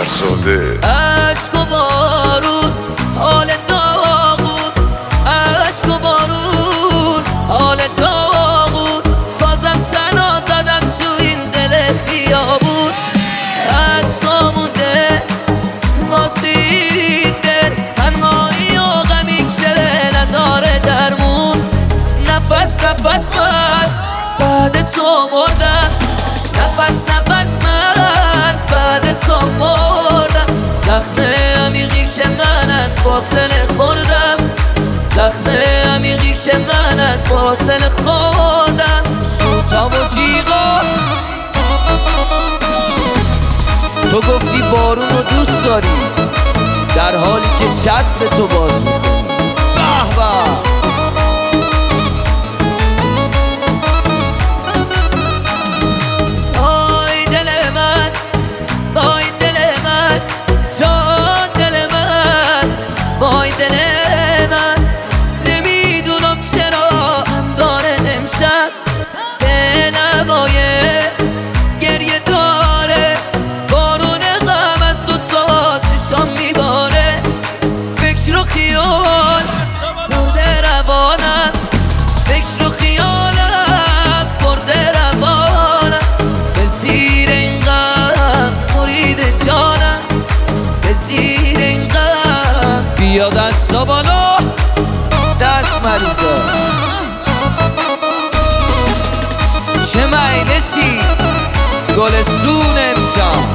فرزاده. عشق و بارون حال داغون، عشق و بارون حال داغون، بازم تنها زدم تو این دل خیابون. از تو مونده ناسیده تنهایی و غمی که نداره درمون. نفس نفس من بعد تو مردم، نفس نفس من بعد تو مردم. زخم عمیقی که من از فاصله خوردم، زخم عمیقی که من از فاصله خوردم. سوتا و جیغا تو گفتی بارون رو دوست داری، در حالی که چتر تو باز میکنی. به به وای دل من، نمیدونم چرا داره امشب به لبای گریه داره. بارون غم از دوتا چشام میباره، فکر و خیال برده روانم، فکر و خیالم برده روانم. به زیر این غم مرید جانم، به زیر این غم بیا دستا بالا دست مریضا. چه مجلسی گلستون امشب.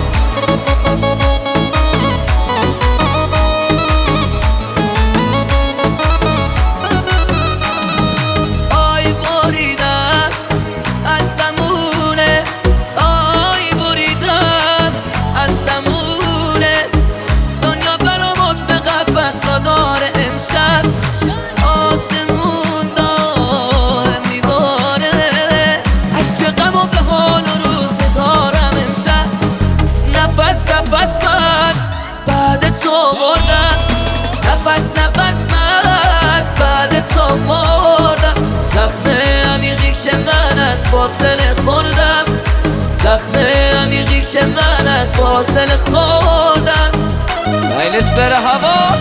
آی بریدم از زمونه، آی بریدم از زمونه. دنیا برام حکم قفص را داره امشب، آسمون داره میباره. عشق غم و به حال و روزه دارم امشب. نفس نفس من بعد تو مردم، نفس نفس من بعد تو مردم. زخم عمیقی که من از فاصله خوردم، زخم عمیقی که من از فاصله خوردم. مجلس بره هوا